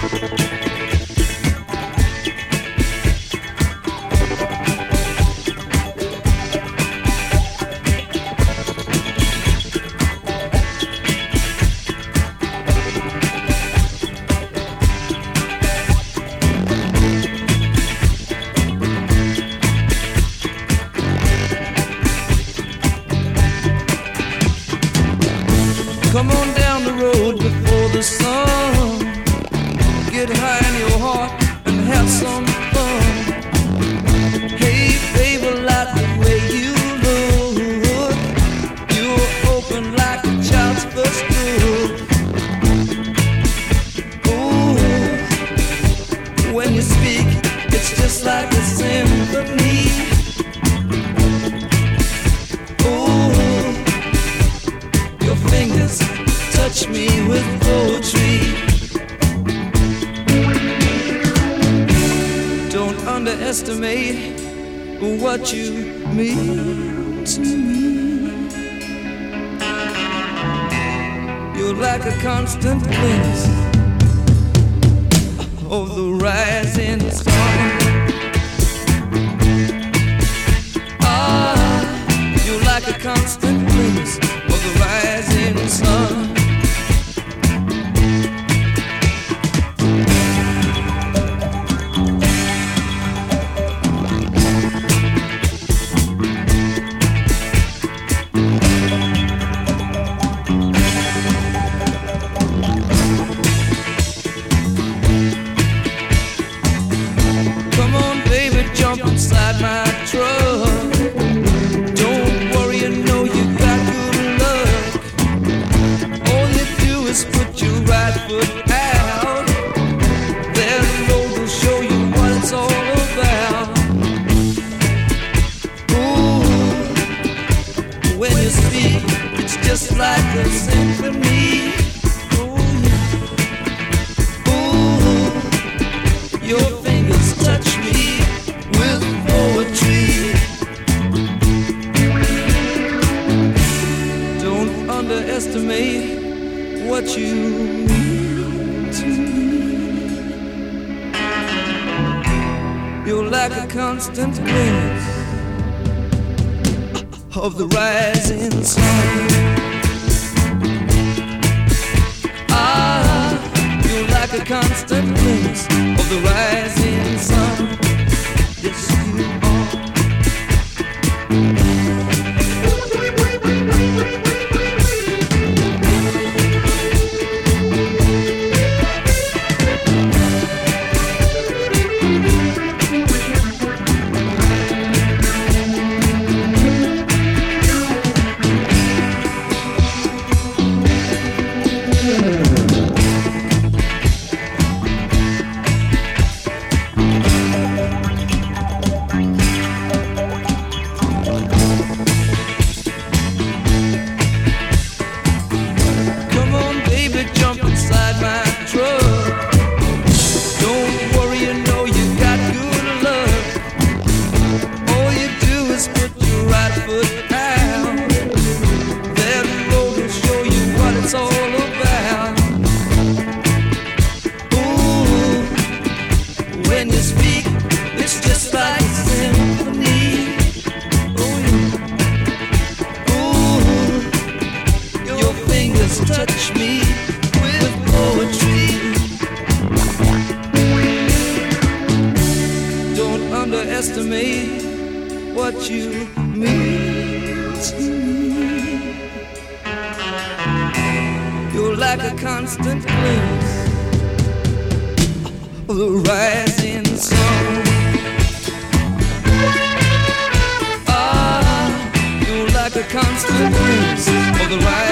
Come on down the road before the sun. Get high in your heart and have some fun. Hey, baby, like the way you look. You're open like a child's first look. Ooh, when you speak, it's just like a symphony. Fingers touch me with poetry. Don't underestimate what you mean to me. You're like a constant glimpse of the rising sun. Ah, you're like a constant glimpse of the rising sun. Come on, baby, jump inside my truck. Don't worry, you know you got good luck. All you do is put your right foot out. Then the road will show you what it's all about. Ooh, when you speak, it's just like a symphony. Ooh, your fingers touch me with poetry. Don't underestimate what you mean to me. You're like a constant glimpse of the rising sun. Ah, you're like a constant glimpse of the rising sun. Yes, you are. Come on, baby, jump inside my truck. Don't worry, you know you got good luck. All you do is put your right foot out. That road will show you what it's all about. Ooh, when you speak, it's just like a symphony. Oh, yeah. Ooh, your fingers touch me with poetry. Don't underestimate what you mean to me. You're like a constant glimpse of the rising sun. Ah, you're like a constant glimpse of the rising sun.